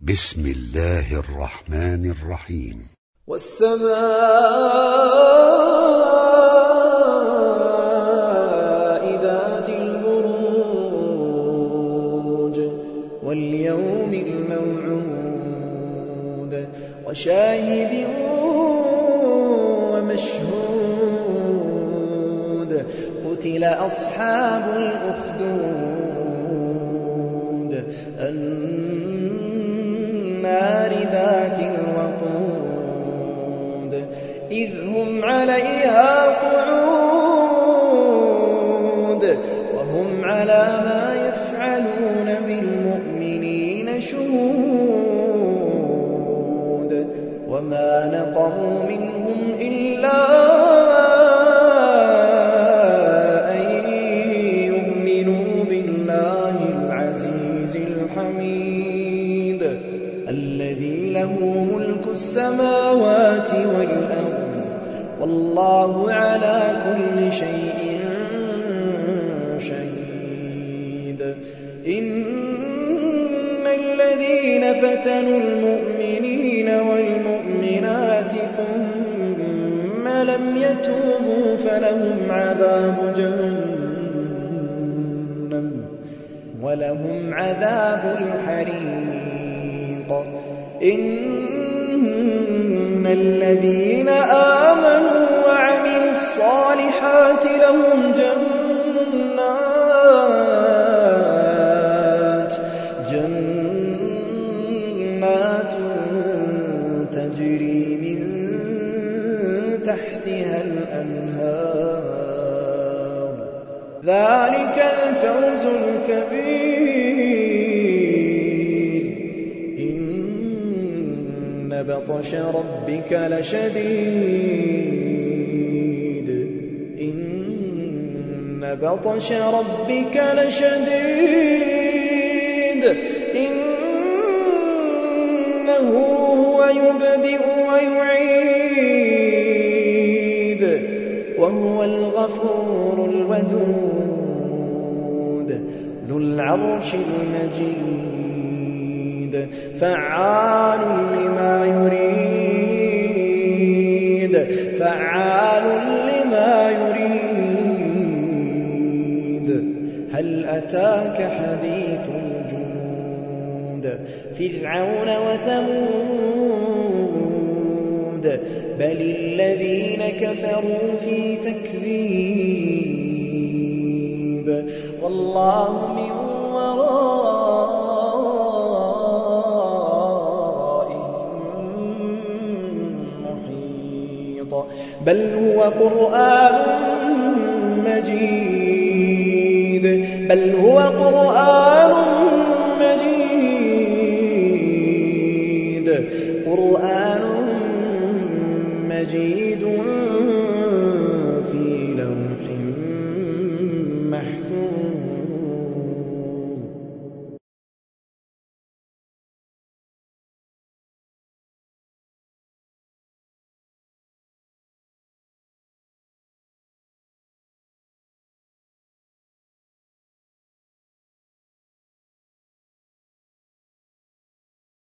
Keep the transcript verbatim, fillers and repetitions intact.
بسم الله الرحمن الرحيم. والسماء ذات البروج واليوم الموعود وشاهد ومشهود قتل أصحاب الأخدود النار ذات الوقود إذ هم عليها قعود وهم على ما يفعلون بالمؤمنين شهود وما نقموا منهم إلا أن يؤمنوا بالله العزيز الحميد الذي له ملك السماوات والأرض والله على كل شيء شهيد. إن الذين فتنوا المؤمنين والمؤمنات ثم لم يتوبوا فلهم عذاب جهنم ولهم عذاب الحريق. إن الذين آمنوا وعملوا الصالحات لهم جنات جنات تجري من تحتها الأنهار ذلك الفوز الكبير. إن بطش ربك لشديد إن بطش ربك لشديد إنه هو يبدئ ويعيد وهو الغفور الودود ذو العرش المجيد فعال لما يريد فعال لما يريد. هل أتاك حديث الجنود فرعون وثمود بل الذين كفروا في تكذيب والله من بل هو قرآن مجيد بل هو قرآن مجيد قرآن مجيد